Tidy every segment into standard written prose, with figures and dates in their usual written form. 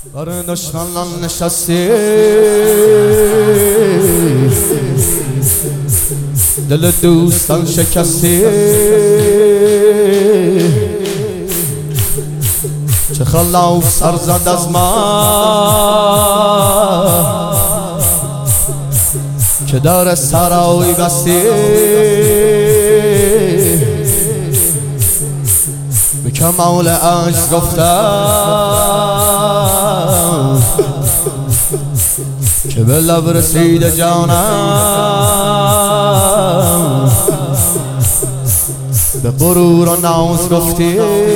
برای دشمنان نشستی، دل دوستان شکستی، چه خلاف سر زد از من که در سرای بستی. به کمال عجز گفتم که به لب رسید جانم، به غرور و ناز گفتی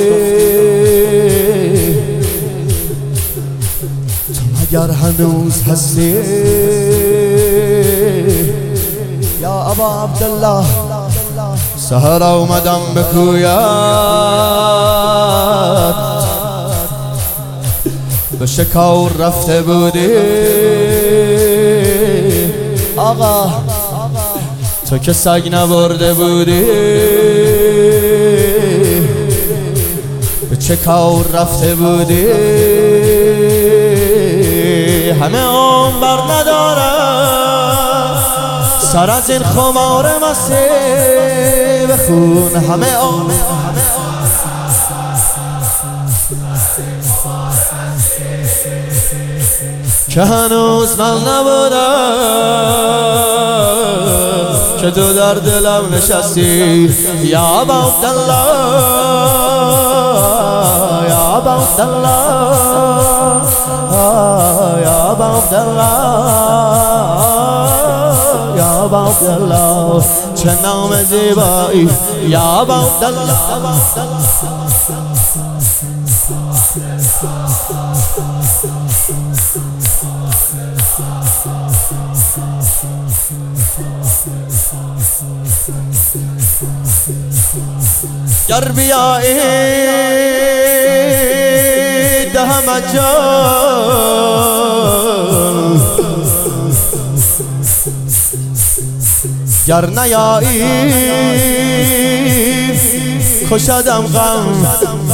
تو مگر هنوز هستی. یا ابا عبدالله سحر اومدم به کویت، به شکار رفته بودی آقا، تو که سگ نبرده بودی، به چه کار رفته بودی. همه عمر ندارم سر از این خمار مستی بخون، همه عمر که هنوز من نبودم که تو در دلم نشستی. یا ابا عبدالله، یا ابا عبدالله، یا ابا عبدالله، یا ابا عبدالله، چه نام زیبایی. یا ابا عبدالله، گر بیایی دهم جان، گر نیایی کشدم غم،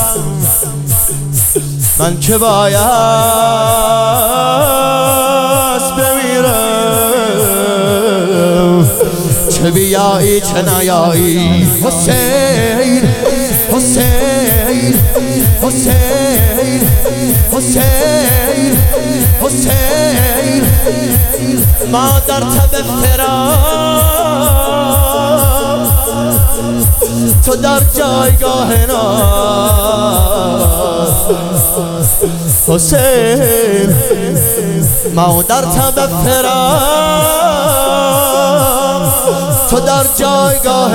من که باید بمیرم، چه بیایی چه نیایی. حسین حسین حسین حسین حسین، ما در تب فراق، تو در جایگاه ناز. حسین ما در تب فراق، تو در جایگاه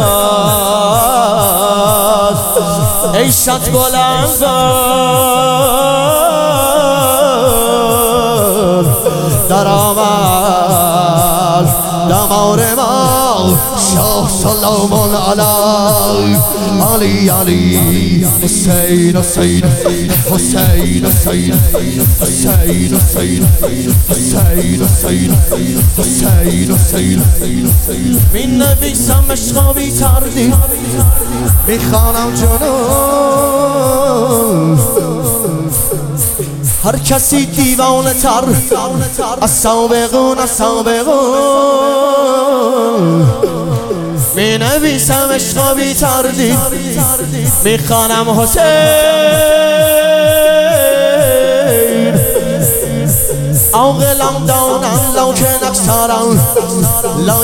ناز. عیشت بلند در آمد دمار ما، شاه سلام علی علی علی. حسین حسین حسین حسین حسین حسین حسین حسین حسین حسین، می نویسم عشق بی تردید، می خوانم جنون. هر کسی دیوانه تر از سابقون، از سابقون، می نویسم عشق بی تردید، می خوانم حسین. عاقلان دانند لکن اکثران لا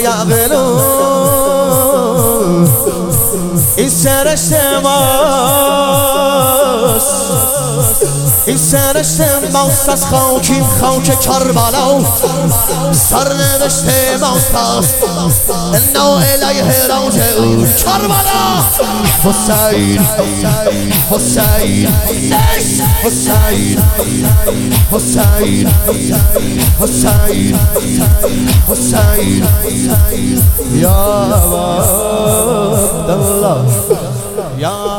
یعقلون، این سرشت ماست، این سرشت ماست از خاکیم، خاک کربلا سرنوشت ماست، پس انا الیه راجعون. کربلا حسین حسین حسین حسین حسین حسین، یا ابا عبدالله، یا